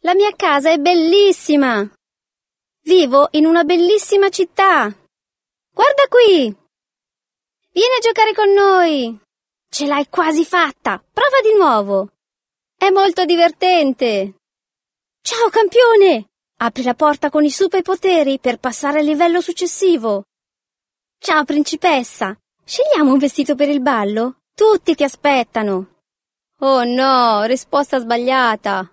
La mia casa è bellissima! Vivo in una bellissima città! Guarda qui! Vieni a giocare con noi! Ce l'hai quasi fatta! Prova di nuovo! È molto divertente! Ciao campione! Apri la porta con i superpoteri per passare al livello successivo! Ciao principessa! Scegliamo un vestito per il ballo? Tutti ti aspettano! Oh no, risposta sbagliata!